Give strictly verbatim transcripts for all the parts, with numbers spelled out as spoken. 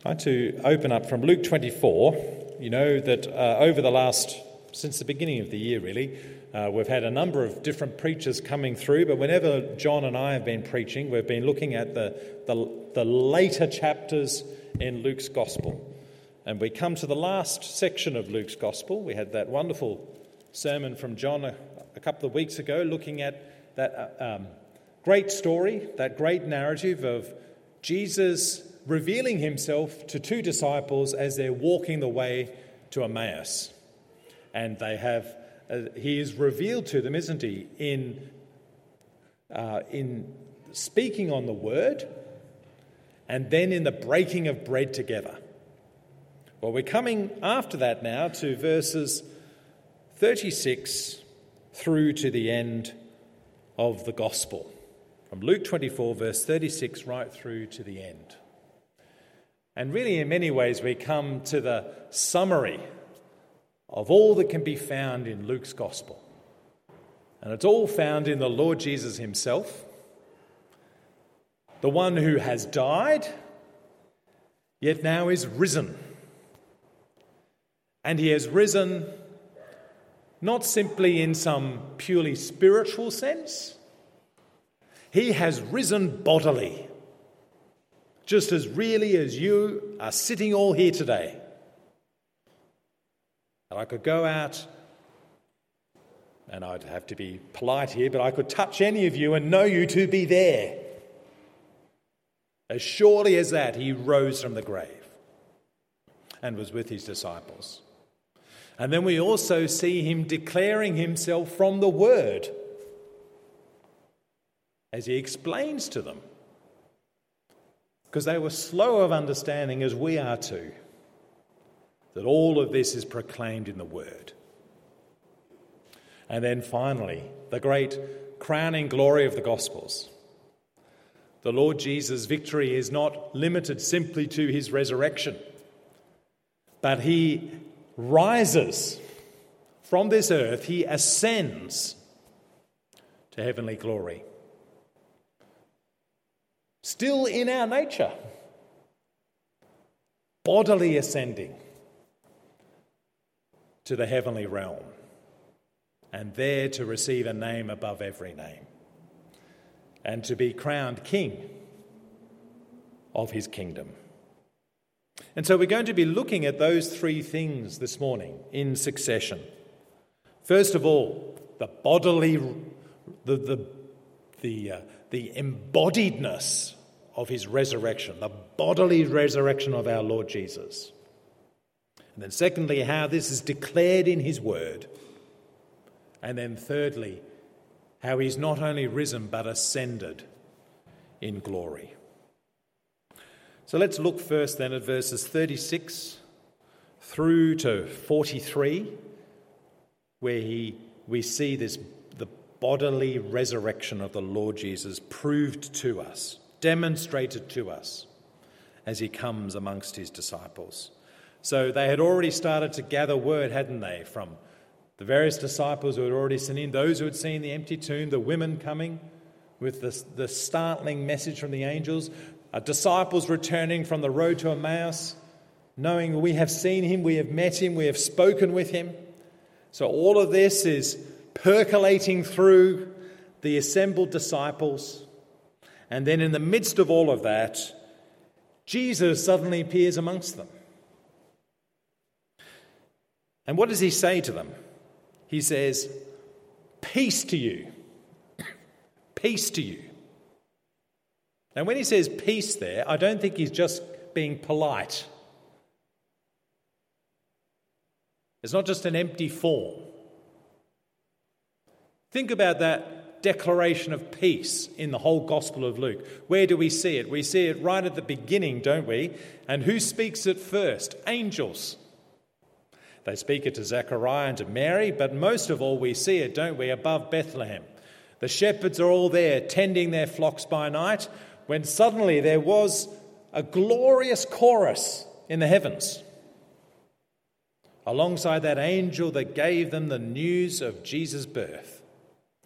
I'd like to open up from Luke twenty-four. You know that uh, over the last, since the beginning of the year really, uh, we've had a number of different preachers coming through, but whenever John and I have been preaching, we've been looking at the, the, the later chapters in Luke's Gospel. And we come to the last section of Luke's Gospel. We had that wonderful sermon from John a, a couple of weeks ago looking at that uh, um, great story, that great narrative of Jesus revealing himself to two disciples as they're walking the way to Emmaus. And they have, uh, he is revealed to them, isn't he, in, uh, in speaking on the word and then in the breaking of bread together. Well, we're coming after that now to verses thirty-six through to the end of the Gospel. From Luke twenty-four, verse thirty-six, right through to the end. And really, in many ways, we come to the summary of all that can be found in Luke's Gospel. And it's all found in the Lord Jesus himself, the one who has died, yet now is risen. And he has risen not simply in some purely spiritual sense. He has risen bodily, just as really as you are sitting all here today. And I could go out, and I'd have to be polite here, but I could touch any of you and know you to be there. As surely as that, he rose from the grave and was with his disciples. And then we also see him declaring himself from the Word as he explains to them, because they were slow of understanding, as we are too, that all of this is proclaimed in the Word. And then finally, the great crowning glory of the Gospels. The Lord Jesus' victory is not limited simply to his resurrection, but he rises from this earth, he ascends to heavenly glory. Still in our nature, bodily ascending to the heavenly realm, and there to receive a name above every name, and to be crowned king of his kingdom. And so we're going to be looking at those three things this morning in succession. First of all, the bodily, the the the, uh, the embodiedness of his resurrection, the bodily resurrection of our Lord Jesus. And then secondly, how this is declared in his word. And then thirdly, how he's not only risen but ascended in glory. So let's look first then at verses thirty-six through to forty-three, where he we see this the bodily resurrection of the Lord Jesus proved to us, demonstrated to us as he comes amongst his disciples. So they had already started to gather word, hadn't they, from the various disciples who had already seen him, those who had seen the empty tomb, the women coming with the, the startling message from the angels, uh, disciples returning from the road to Emmaus, knowing we have seen him, we have met him, we have spoken with him. So all of this is percolating through the assembled disciples. And then in the midst of all of that, Jesus suddenly appears amongst them. And what does he say to them? He says, "Peace to you. Peace to you." And when he says peace there, I don't think he's just being polite. It's not just an empty form. Think about that declaration of peace in the whole Gospel of Luke. Where do we see it? We see it right at the beginning, don't we? And who speaks it first? Angels. They speak it to Zechariah and to Mary, but most of all we see it, don't we, above Bethlehem. The shepherds are all there tending their flocks by night, when suddenly there was a glorious chorus in the heavens, alongside that angel that gave them the news of Jesus' birth.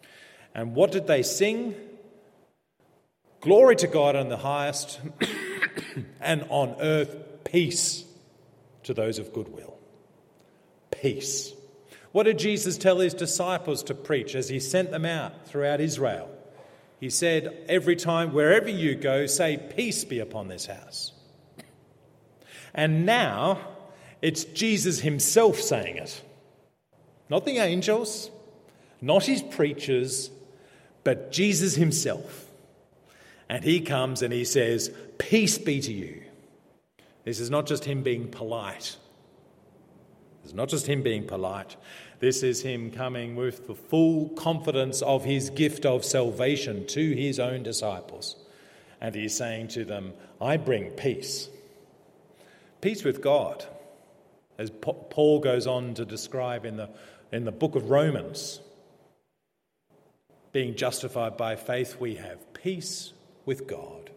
And what did they sing? Glory to God in the highest, and on earth peace to those of good will. Peace. What did Jesus tell his disciples to preach as he sent them out throughout Israel? He said, every time, wherever you go, say, peace be upon this house. And now it's Jesus himself saying it. Not the angels, not his preachers, but Jesus himself. And he comes and he says, peace be to you. This is not just him being polite. It's not just him being polite. This is him coming with the full confidence of his gift of salvation to his own disciples. And he's saying to them, I bring peace. Peace with God. As Paul goes on to describe in the, in the book of Romans, being justified by faith, we have peace with God.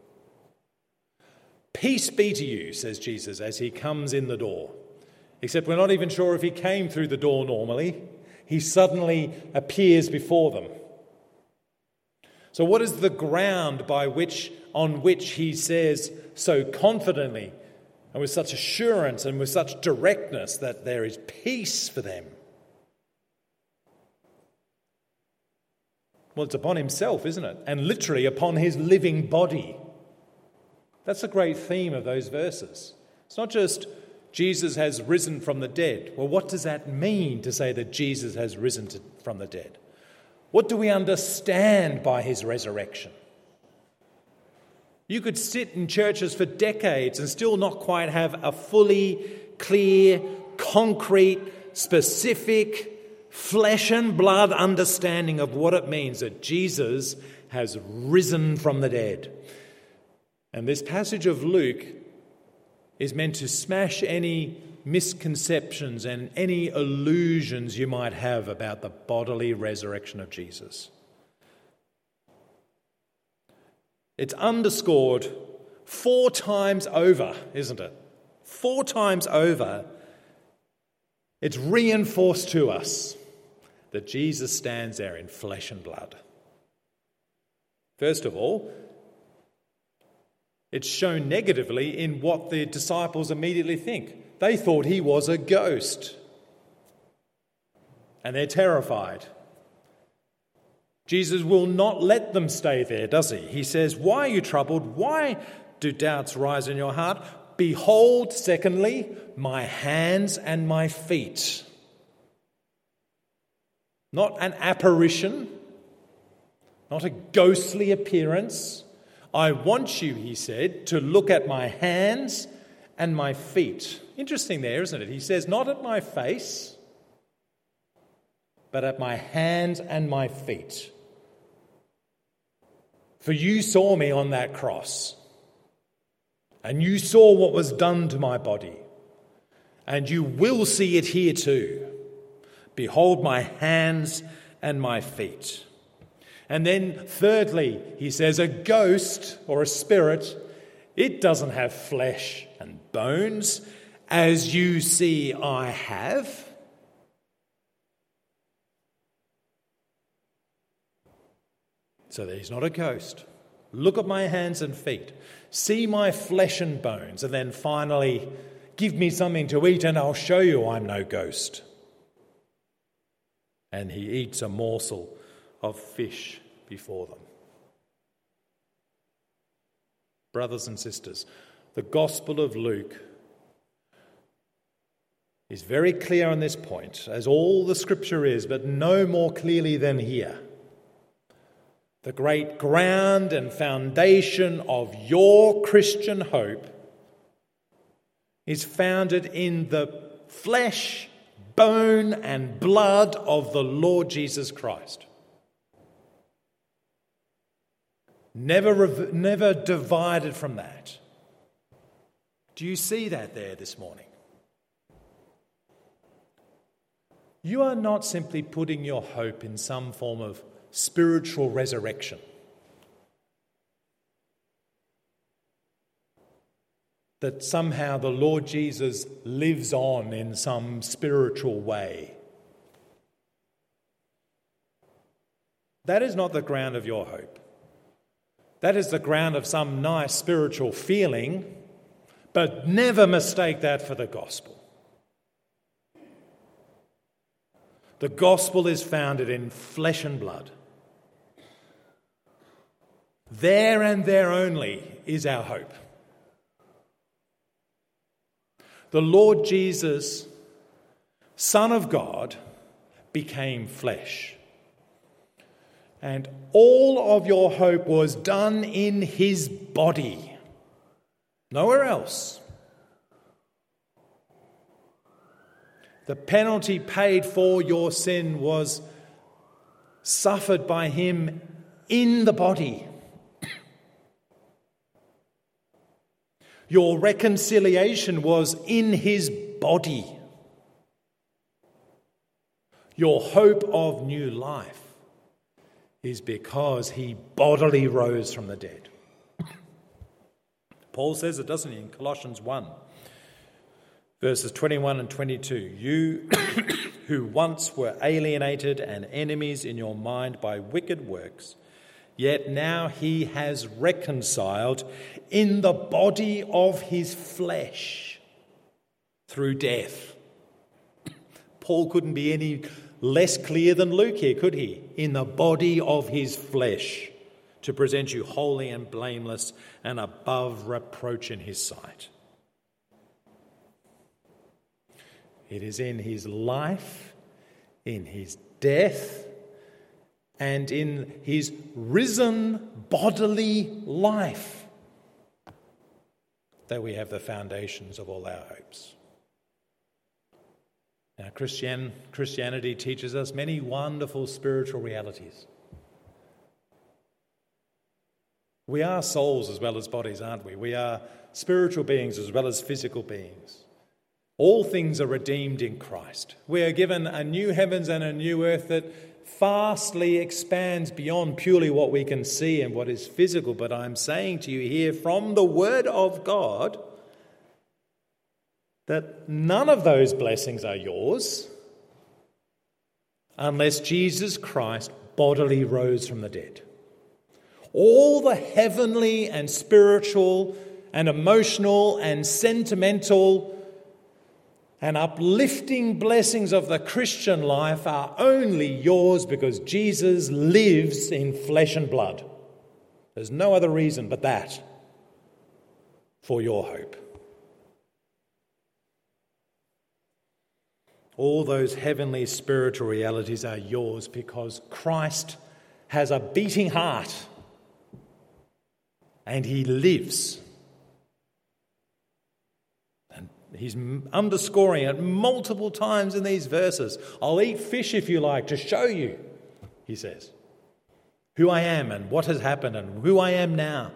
Peace be to you, says Jesus, as he comes in the door. Except we're not even sure if he came through the door normally. He suddenly appears before them. So what is the ground by which, on which he says so confidently and with such assurance and with such directness that there is peace for them? Well, it's upon himself, isn't it? And literally upon his living body. That's a great theme of those verses. It's not just Jesus has risen from the dead. Well, what does that mean to say that Jesus has risen to, from the dead? What do we understand by his resurrection? You could sit in churches for decades and still not quite have a fully clear, concrete, specific, flesh and blood understanding of what it means that Jesus has risen from the dead. And this passage of Luke is meant to smash any misconceptions and any illusions you might have about the bodily resurrection of Jesus. It's underscored four times over, isn't it? Four times over, it's reinforced to us that Jesus stands there in flesh and blood. First of all, it's shown negatively in what the disciples immediately think. They thought he was a ghost. And they're terrified. Jesus will not let them stay there, does he? He says, why are you troubled? Why do doubts rise in your heart? Behold, secondly, my hands and my feet. Not an apparition, not a ghostly appearance. I want you, he said, to look at my hands and my feet. Interesting there, isn't it? He says, not at my face, but at my hands and my feet. For you saw me on that cross, and you saw what was done to my body, and you will see it here too. Behold my hands and my feet. And then thirdly, he says, a ghost or a spirit, it doesn't have flesh and bones, as you see I have. So that he's not a ghost. Look at my hands and feet. See my flesh and bones. And then finally, give me something to eat and I'll show you I'm no ghost. And he eats a morsel of fish before them. Brothers and sisters, the Gospel of Luke is very clear on this point, as all the Scripture is, but no more clearly than here. The great ground and foundation of your Christian hope is founded in the flesh, bone and blood of the Lord Jesus Christ. Never, never divided from that. Do you see that there this morning? You are not simply putting your hope in some form of spiritual resurrection. That somehow the Lord Jesus lives on in some spiritual way. That is not the ground of your hope. That is the ground of some nice spiritual feeling, but never mistake that for the gospel. The gospel is founded in flesh and blood. There and there only is our hope. The Lord Jesus, Son of God, became flesh. And all of your hope was done in his body, nowhere else. The penalty paid for your sin was suffered by him in the body. Your reconciliation was in his body. Your hope of new life is because he bodily rose from the dead. Paul says it, doesn't he, in Colossians one, verses twenty-one and twenty-two. You who once were alienated and enemies in your mind by wicked works, yet now he has reconciled in the body of his flesh through death. Paul couldn't be any less clear than Luke here, could he? In the body of his flesh, to present you holy and blameless and above reproach in his sight. It is in his life, in his death, and in his risen bodily life that we have the foundations of all our hopes. Now, Christian, Christianity teaches us many wonderful spiritual realities. We are souls as well as bodies, aren't we? We are spiritual beings as well as physical beings. All things are redeemed in Christ. We are given a new heavens and a new earth that vastly expands beyond purely what we can see and what is physical. But I'm saying to you here from the Word of God that none of those blessings are yours unless Jesus Christ bodily rose from the dead. All the heavenly and spiritual and emotional and sentimental and uplifting blessings of the Christian life are only yours because Jesus lives in flesh and blood. There's no other reason but that for your hope. All those heavenly spiritual realities are yours because Christ has a beating heart and he lives. And he's underscoring it multiple times in these verses. I'll eat fish if you like to show you, he says, who I am and what has happened and who I am now.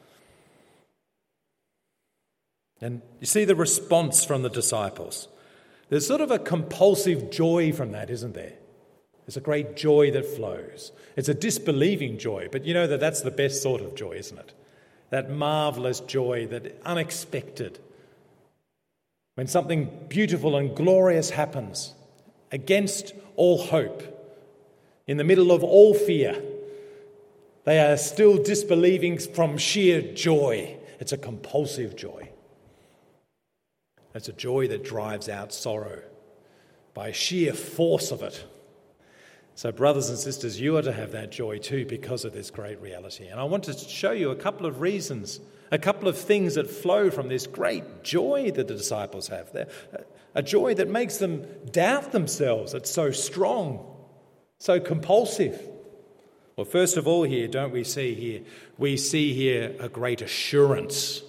And you see the response from the disciples. There's sort of a compulsive joy from that, isn't there? There's a great joy that flows. It's a disbelieving joy, but you know that that's the best sort of joy, isn't it? That marvellous joy, that unexpected. When something beautiful and glorious happens against all hope, in the middle of all fear, they are still disbelieving from sheer joy. It's a compulsive joy. It's a joy that drives out sorrow by sheer force of it. So brothers and sisters, you are to have that joy too because of this great reality. And I want to show you a couple of reasons, a couple of things that flow from this great joy that the disciples have. They're a joy that makes them doubt themselves. It's so strong, so compulsive. Well, first of all here, don't we see here, we see here a great assurance.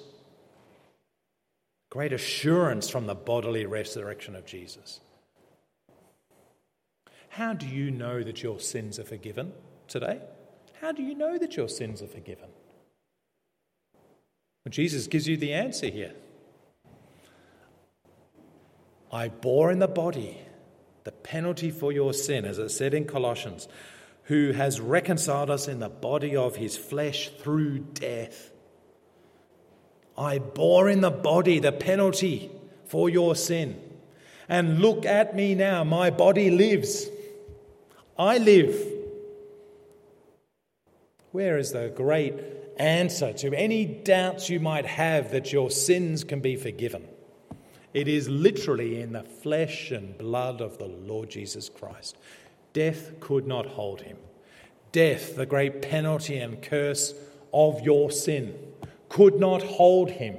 Great assurance from the bodily resurrection of Jesus. How do you know that your sins are forgiven today? How do you know that your sins are forgiven? Well, Jesus gives you the answer here. I bore in the body the penalty for your sin, as it said in Colossians, who has reconciled us in the body of his flesh through death. I bore in the body the penalty for your sin. And look at me now, my body lives. I live. Where is the great answer to any doubts you might have that your sins can be forgiven. It is literally in the flesh and blood of the Lord Jesus Christ. Death could not hold him. Death, the great penalty and curse of your sin, could not hold him.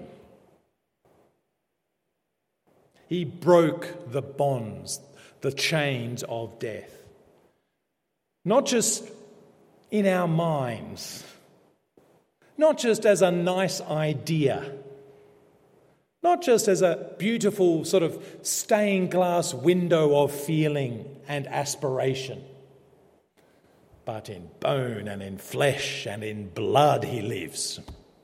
He broke the bonds, the chains of death. Not just in our minds, not just as a nice idea, not just as a beautiful sort of stained glass window of feeling and aspiration, but in bone and in flesh and in blood he lives.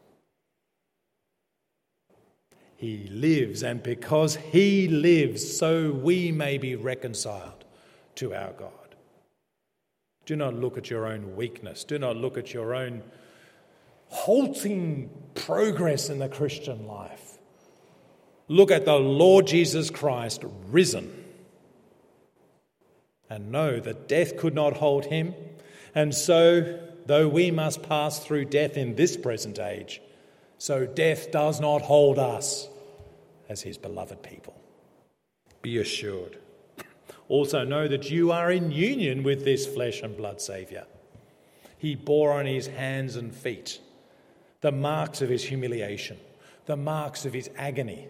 He lives, and because he lives, so we may be reconciled to our God. Do not look at your own weakness. Do not look at your own halting progress in the Christian life. Look at the Lord Jesus Christ risen and know that death could not hold him. And so, though we must pass through death in this present age, so death does not hold us as his beloved people. Be assured. Also know that you are in union with this flesh and blood Saviour. He bore on his hands and feet the marks of his humiliation, the marks of his agony.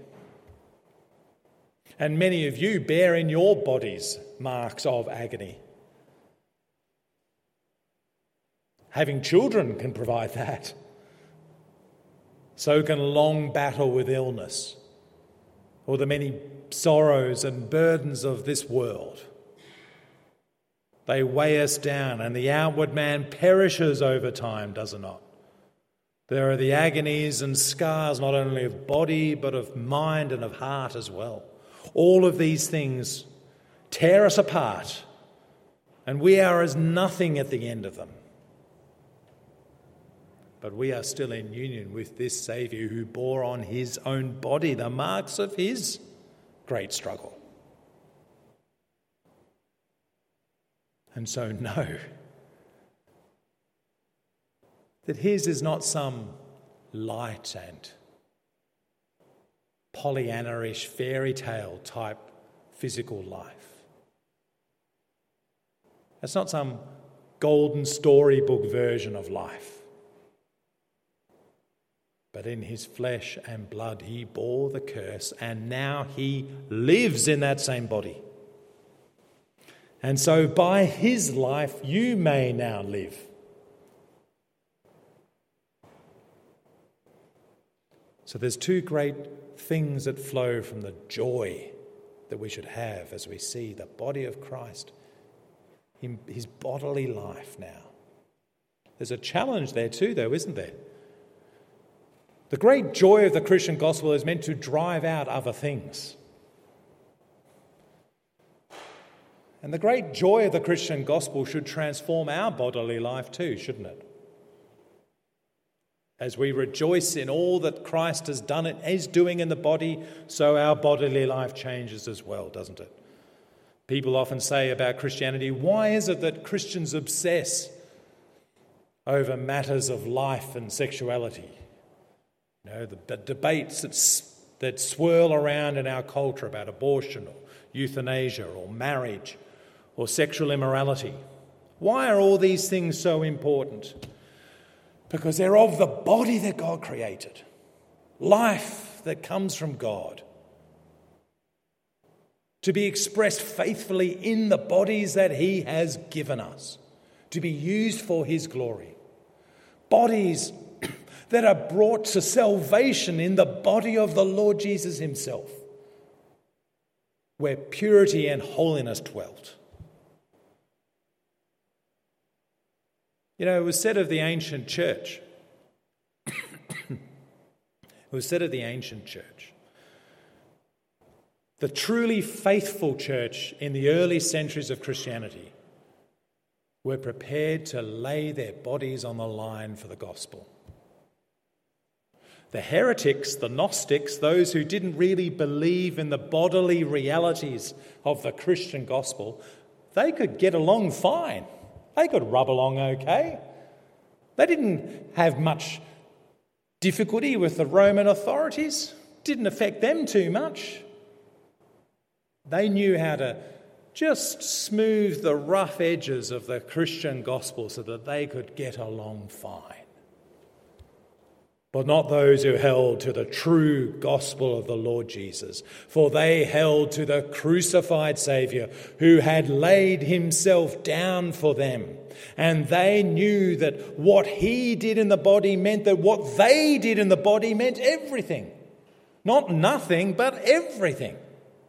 And many of you bear in your bodies marks of agony. Having children can provide that. So can long battle with illness or the many sorrows and burdens of this world. They weigh us down, and the outward man perishes over time, does it not? There are the agonies and scars not only of body but of mind and of heart as well. All of these things tear us apart, and we are as nothing at the end of them. But we are still in union with this Saviour who bore on his own body the marks of his great struggle. And so know that his is not some light and Pollyanna-ish fairy tale type physical life. It's not some golden storybook version of life. But in his flesh and blood he bore the curse, and now he lives in that same body. And so by his life you may now live. So there's two great things that flow from the joy that we should have as we see the body of Christ in his bodily life now. There's a challenge there too, though, isn't there? The great joy of the Christian gospel is meant to drive out other things. And the great joy of the Christian gospel should transform our bodily life too, shouldn't it? As we rejoice in all that Christ has done and is doing in the body, so our bodily life changes as well, doesn't it? People often say about Christianity, why is it that Christians obsess over matters of life and sexuality? You know, the, the debates that, that swirl around in our culture about abortion or euthanasia or marriage or sexual immorality. Why are all these things so important? Because they're of the body that God created. Life that comes from God. To be expressed faithfully in the bodies that he has given us. To be used for his glory. Bodies that are brought to salvation in the body of the Lord Jesus himself, where purity and holiness dwelt. You know, it was said of the ancient church, it was said of the ancient church, the truly faithful church in the early centuries of Christianity were prepared to lay their bodies on the line for the gospel. The heretics, the Gnostics, those who didn't really believe in the bodily realities of the Christian gospel, they could get along fine. They could rub along okay. They didn't have much difficulty with the Roman authorities didn't affect them too much. They knew how to just smooth the rough edges of the Christian gospel so that they could get along fine. But not those who held to the true gospel of the Lord Jesus, for they held to the crucified Saviour who had laid himself down for them. And they knew that what he did in the body meant that what they did in the body meant everything. Not nothing, but everything.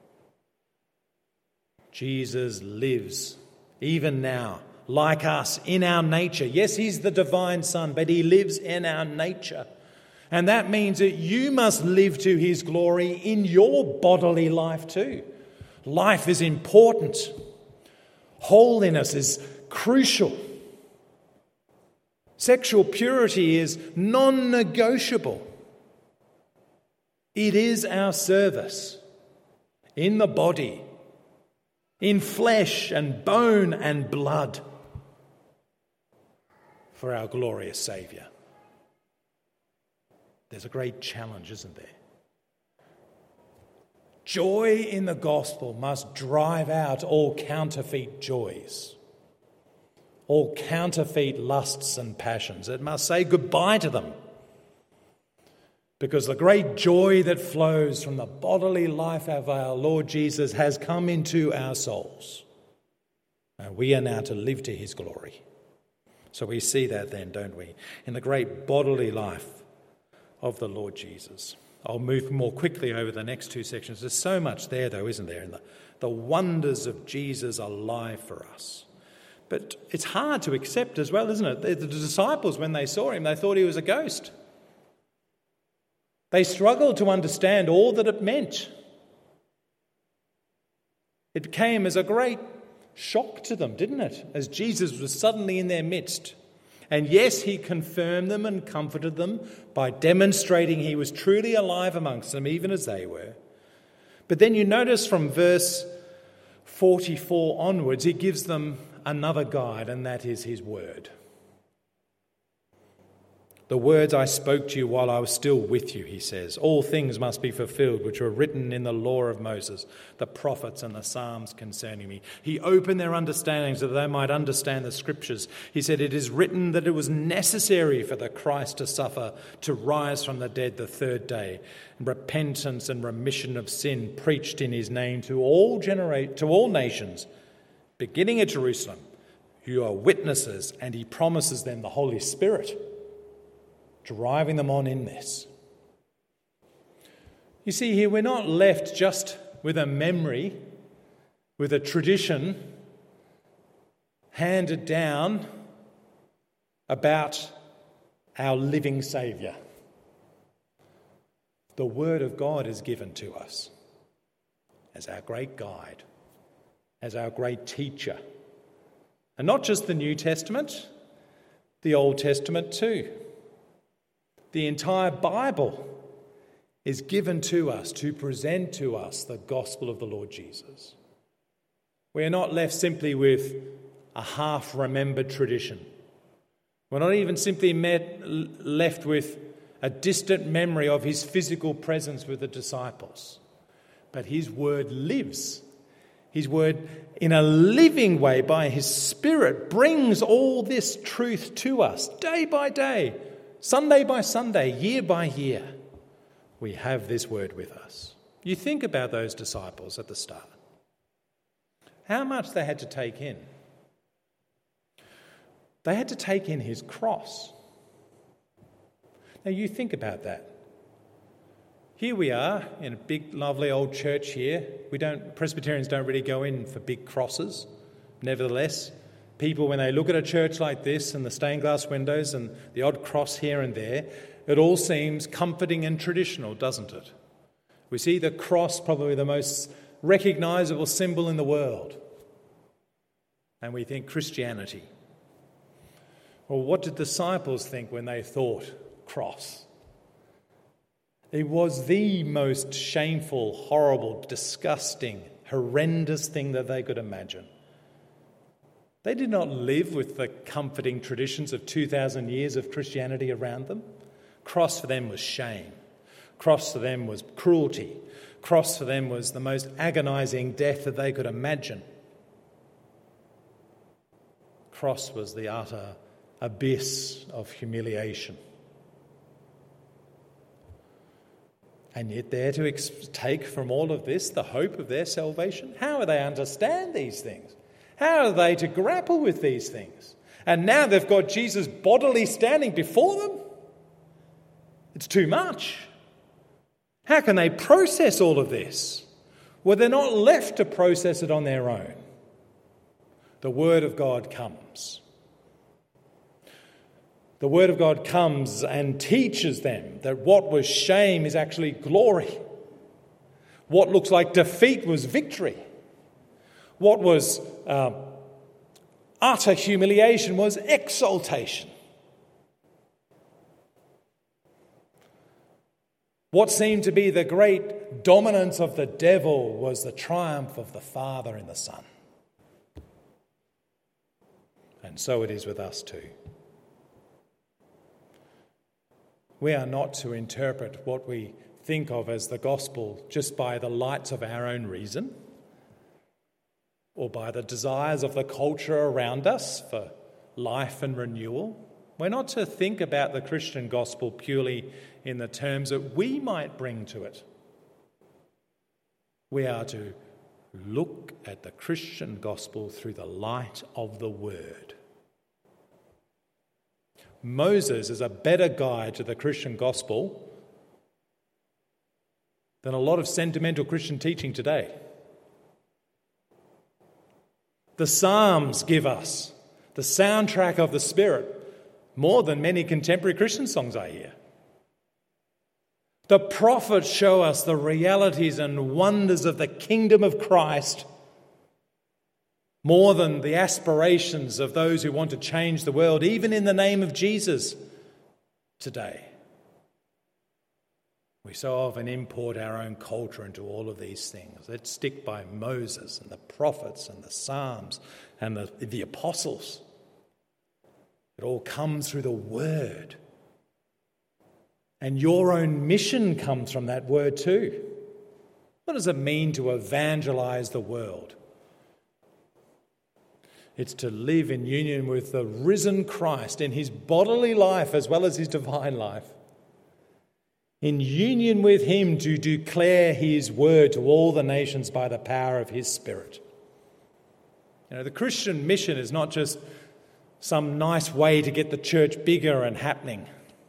Jesus lives, even now, like us, in our nature. Yes, he's the divine Son, but he lives in our nature. And that means that you must live to his glory in your bodily life too. Life is important. Holiness is crucial. Sexual purity is non-negotiable. It is our service in the body, in flesh and bone and blood for our glorious Saviour. There's a great challenge, isn't there? Joy in the gospel must drive out all counterfeit joys, all counterfeit lusts and passions. It must say goodbye to them. Because the great joy that flows from the bodily life of our Lord Jesus has come into our souls. And we are now to live to his glory. So we see that then, don't we? In the great bodily life of the Lord Jesus. I'll move more quickly over the next two sections. There's so much there, though, isn't there? And the, the wonders of Jesus are alive for us. But it's hard to accept as well, isn't it? The, the disciples, when they saw him, they thought he was a ghost. They struggled to understand all that it meant. It came as a great shock to them, didn't it? As Jesus was suddenly in their midst. And yes, he confirmed them and comforted them by demonstrating he was truly alive amongst them, even as they were. But then you notice from verse forty-four onwards, he gives them another guide, and that is his word. The words I spoke to you while I was still with you, he says. All things must be fulfilled which were written in the law of Moses, the prophets and the Psalms concerning me. He opened their understanding so that they might understand the scriptures. He said, it is written that it was necessary for the Christ to suffer, to rise from the dead the third day, and repentance and remission of sin preached in his name to all genera- to all nations, beginning at Jerusalem, who are witnesses, and he promises them the Holy Spirit, driving them on in this. You see here, we're not left just with a memory, with a tradition handed down about our living Saviour. The Word of God is given to us as our great guide, as our great teacher. And not just the New Testament, the Old Testament too. The entire Bible is given to us to present to us the gospel of the Lord Jesus. We are not left simply with a half-remembered tradition. We're not even simply met, left with a distant memory of his physical presence with the disciples. But his word lives. His word, in a living way, by his Spirit, brings all this truth to us day by day. Sunday by Sunday, year by year, we have this word with us. You think about those disciples at the start. How much they had to take in. They had to take in his cross. Now you think about that. Here we are in a big, lovely old church here. We don't, Presbyterians don't really go in for big crosses. Nevertheless, people, when they look at a church like this and the stained glass windows and the odd cross here and there, it all seems comforting and traditional, doesn't it? We see the cross, probably the most recognisable symbol in the world. And we think Christianity. Well, what did disciples think when they thought cross? It was the most shameful, horrible, disgusting, horrendous thing that they could imagine. They did not live with the comforting traditions of two thousand years of Christianity around them. Cross for them was shame. Cross for them was cruelty. Cross for them was the most agonising death that they could imagine. Cross was the utter abyss of humiliation. And yet they're to ex- take from all of this the hope of their salvation. How are they to understand these things? How are they to grapple with these things? And now they've got Jesus bodily standing before them. It's too much. How can they process all of this? Well, they're not left to process it on their own. The Word of God comes. The Word of God comes and teaches them that what was shame is actually glory. What looks like defeat was victory. What was uh, utter humiliation was exaltation. What seemed to be the great dominance of the devil was the triumph of the Father in the Son. And so it is with us too. We are not to interpret what we think of as the gospel just by the lights of our own reason or by the desires of the culture around us for life and renewal. We're not to think about the Christian gospel purely in the terms that we might bring to it. We are to look at the Christian gospel through the light of the Word. Moses is a better guide to the Christian gospel than a lot of sentimental Christian teaching today. The Psalms give us the soundtrack of the Spirit more than many contemporary Christian songs I hear. The prophets show us the realities and wonders of the kingdom of Christ more than the aspirations of those who want to change the world, even in the name of Jesus today. We so often import our own culture into all of these things. Let's stick by Moses and the prophets and the Psalms and the, the apostles. It all comes through the Word. And your own mission comes from that Word too. What does it mean to evangelize the world? It's to live in union with the risen Christ in his bodily life as well as his divine life. In union with him to declare his word to all the nations by the power of his Spirit. You know, the Christian mission is not just some nice way to get the church bigger and happening.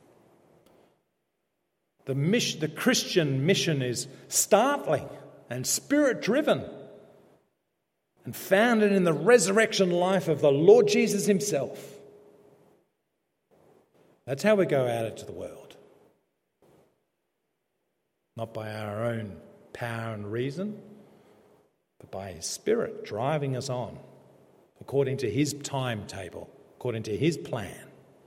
The mission, the Christian mission is startling and Spirit-driven and founded in the resurrection life of the Lord Jesus himself. That's how we go out into the world. Not by our own power and reason, but by his Spirit driving us on according to his timetable, according to his plan.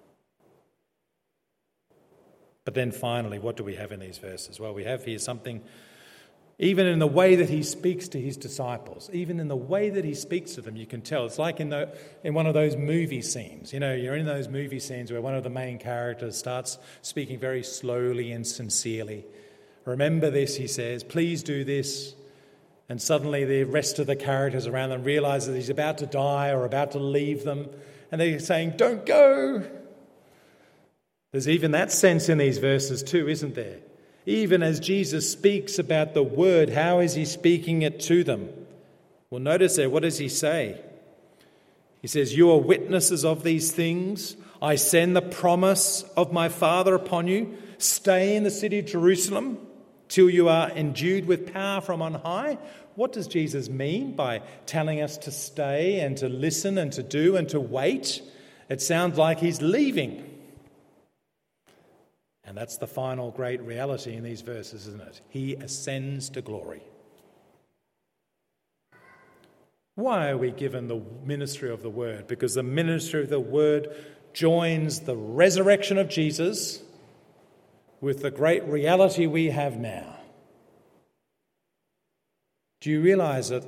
But then finally, what do we have in these verses? Well, we have here something, even in the way that he speaks to his disciples, even in the way that he speaks to them, you can tell. It's like in the in one of those movie scenes. You know, you're in those movie scenes where one of the main characters starts speaking very slowly and sincerely. Remember this, he says, please do this. And suddenly the rest of the characters around them realise that he's about to die or about to leave them. And they're saying, don't go. There's even that sense in these verses too, isn't there? Even as Jesus speaks about the word, how is he speaking it to them? Well, notice there, what does he say? He says, you are witnesses of these things. I send the promise of my Father upon you. Stay in the city of Jerusalem till you are endued with power from on high. What does Jesus mean by telling us to stay and to listen and to do and to wait? It sounds like he's leaving. And that's the final great reality in these verses, isn't it? He ascends to glory. Why are we given the ministry of the word? Because the ministry of the word joins the resurrection of Jesus with the great reality we have now. Do you realise that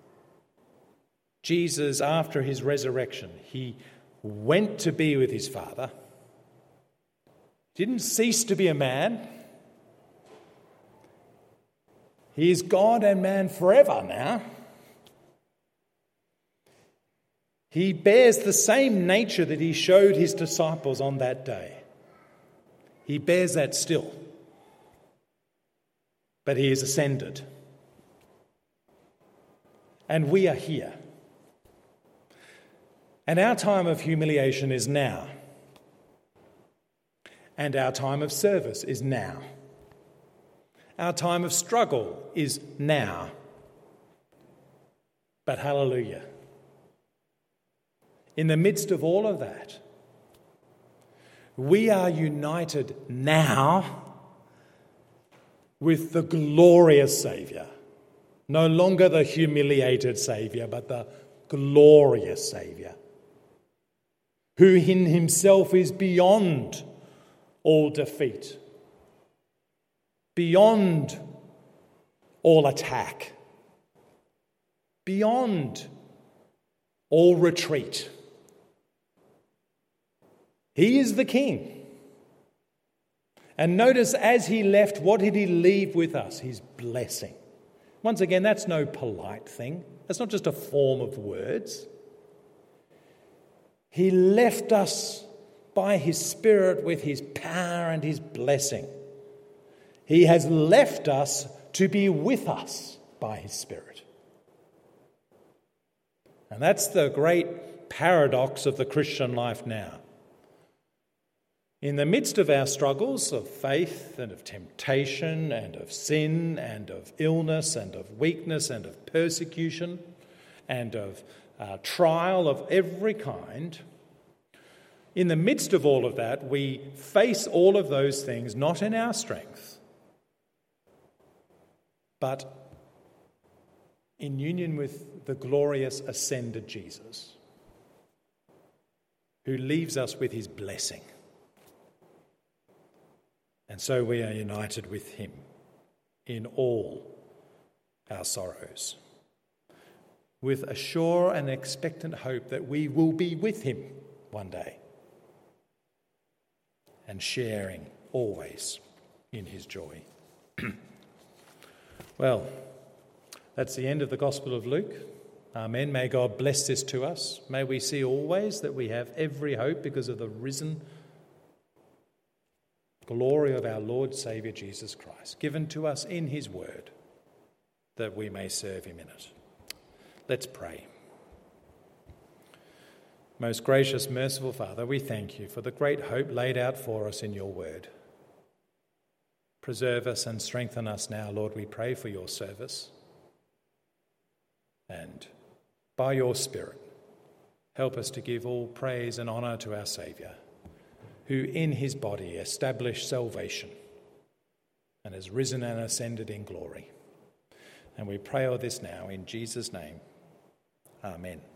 Jesus, after his resurrection, he went to be with his Father. He didn't cease to be a man. He is God and man forever now. He bears the same nature that he showed his disciples on that day. He bears that still. But he is ascended. And we are here. And our time of humiliation is now. And our time of service is now. Our time of struggle is now. But hallelujah. In the midst of all of that, we are united now with the glorious Saviour. No longer the humiliated Saviour, but the glorious Saviour, who in himself is beyond all defeat, beyond all attack, beyond all retreat. He is the King. And notice, as he left, what did he leave with us? His blessing. Once again, that's no polite thing. That's not just a form of words. He left us by his Spirit with his power and his blessing. He has left us to be with us by his Spirit. And that's the great paradox of the Christian life now. In the midst of our struggles of faith and of temptation and of sin and of illness and of weakness and of persecution and of uh, trial of every kind, in the midst of all of that, we face all of those things not in our strength, but in union with the glorious ascended Jesus, who leaves us with his blessing. And so we are united with him in all our sorrows, with a sure and expectant hope that we will be with him one day and sharing always in his joy. Well, that's the end of the Gospel of Luke. Amen. May God bless this to us. May we see always that we have every hope because of the risen glory of our Lord Saviour Jesus Christ, given to us in his word, that we may serve him in it. Let's pray. Most gracious, merciful Father, we thank you for the great hope laid out for us in your word. Preserve us and strengthen us now, Lord, we pray, for your service. And by your Spirit, help us to give all praise and honour to our Saviour, who in his body established salvation and has risen and ascended in glory. And we pray all this now in Jesus' name. Amen.